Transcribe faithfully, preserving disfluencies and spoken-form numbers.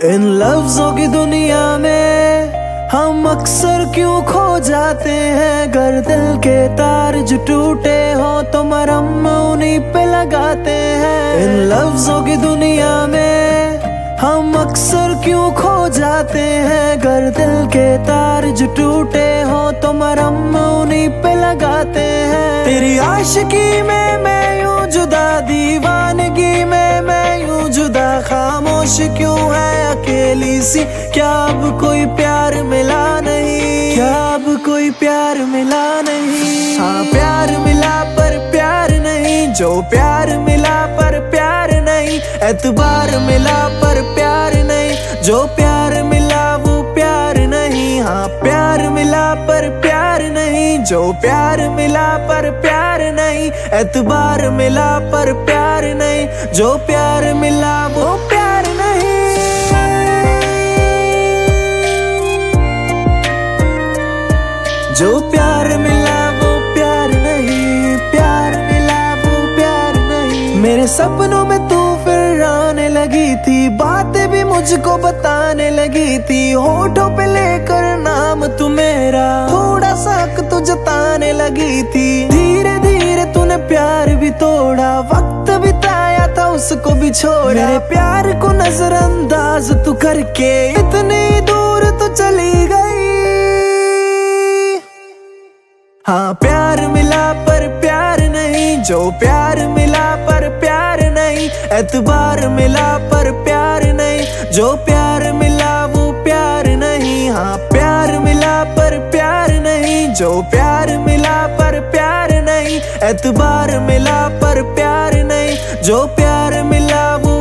इन लफ्जों की दुनिया में हम अक्सर क्यों खो जाते हैं। गर दिल के तार जो टूटे हो तो मरहम उन्हीं पे लगाते हैं। इन लफ्जों की दुनिया में हम अक्सर क्यों खो जाते हैं। गर दिल के तार जो टूटे हो तो मरहम उन्हीं पे लगाते हैं। तेरी आशिकी में मैं यूं जुदा, दीवानगी में मैं यूं जुदा, खामोश क्यों है अकेली सी। क्या अब कोई प्यार मिला नहीं, क्या अब कोई प्यार मिला नहीं। हाँ प्यार मिला पर प्यार नहीं, जो प्यार मिला पर प्यार नहीं। एतबार मिला पर प्यार नहीं, जो प्यार मिला वो प्यार नहीं। हाँ प्यार मिला पर प्यार नहीं, जो प्यार मिला पर प्यार नहीं। एतबार मिला पर प्यार नहीं, जो प्यार मिला वो प्यार नहीं। जो प्यार मिला वो प्यार नहीं, प्यार मिला वो प्यार नहीं। मेरे सपनों में तू फिर आने लगी थी, बातें भी मुझको बताने लगी थी। होठों पे लेकर नाम तू मेरा, थोड़ा सा हक तू जताने लगी थी। धीरे धीरे तूने प्यार भी तोड़ा, वक्त बिताया था उसको भी छोड़ा। मेरे प्यार को नजरअंदाज तू करके इतनी दूर तू चली गई। हाँ प्यार मिला पर प्यार नहीं, जो प्यार मिला पर प्यार नहीं। एतबार मिला पर प्यार नहीं, जो प्यार मिला वो प्यार नहीं। हाँ प्यार मिला पर प्यार नहीं, जो प्यार मिला पर प्यार नहीं। एतबार मिला पर प्यार नहीं, जो प्यार मिला वो